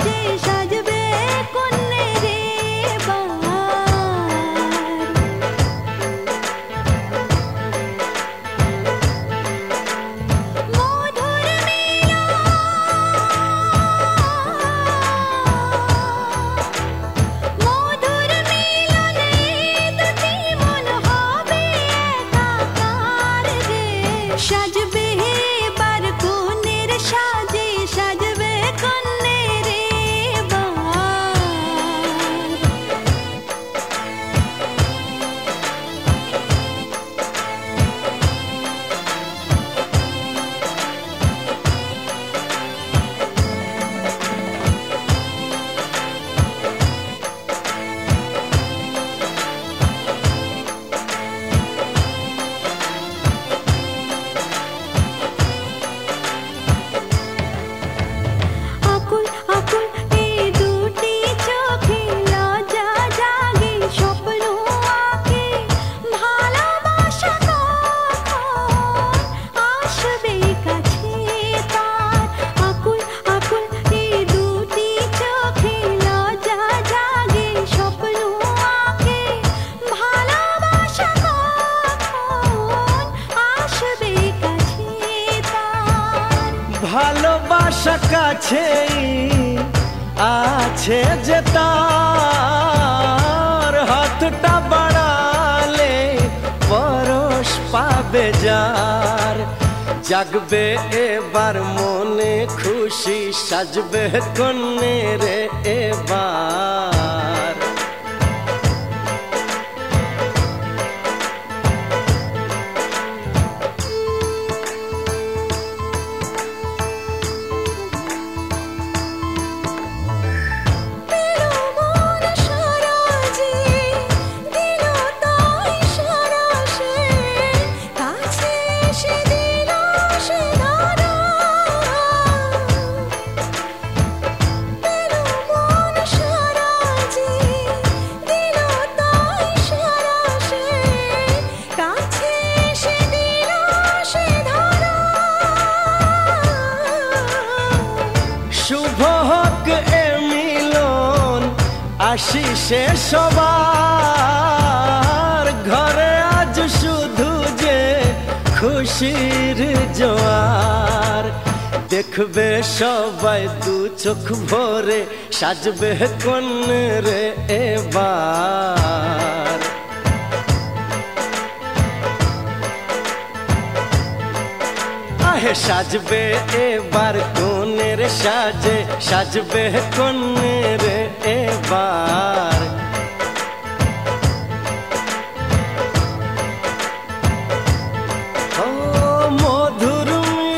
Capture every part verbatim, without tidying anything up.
সাজে সাজবে কন্যে রে বাহার। মধুর মধুর মিলনে দুটি মন হবে একাকার রে। সাজবে এবার কনের সাজে সাজবে কন্যে রে বাহার। আকুল আকুল এই দুটি চোখে লজ্জা জাগে স্বপ্ন আঁকে। ভালোবাসা কখন আসবে কাছে তার। আকুল আকুল এই দুটি চোখে লজ্জা জাগে স্বপ্ন আঁকে। ভালোবাসা কখন আসবে কাছে তার। ভালোবাসা কাছেই আছে যে তার, হাতটা বাড়ালে পরশ পাবে যার। জাগবে এবার মনে খুশি সাজবে কন্যে রে এবার। দিল মন সারা যে দিল তাই সারা সে। কাছে এসে দিল সে ধরা। দিল মন সারা যে দিল তাই সারা সে। কাছে এসে দিল সে ধরা। শুভ হোক এ মিলন আশিসে সবার। ঘরে আজ শুধু যে খুশির জোয়ার। দেখবে সবাই দু চোখ ভরে সাজবে কন্যে রে এবার। আহে সাজবে এবার কনের সাজে সাজবে কন্যে রে এবার। ও মধুর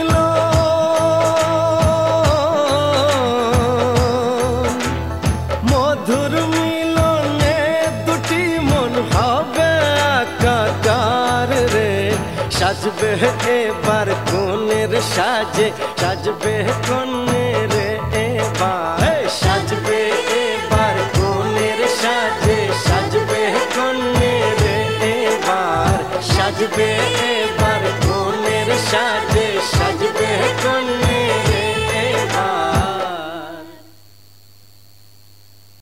মিলন, মধুর মিলনে দুটি মন হবে একাকার রে। সাজবে এবার কনের সাজে সাজবে কন্যে রে এবার। সাজবে এবার কনের সাজে সাজবে কন্যে রে এবার। সাজবে এবার কনের সাজে সাজবে কন্যে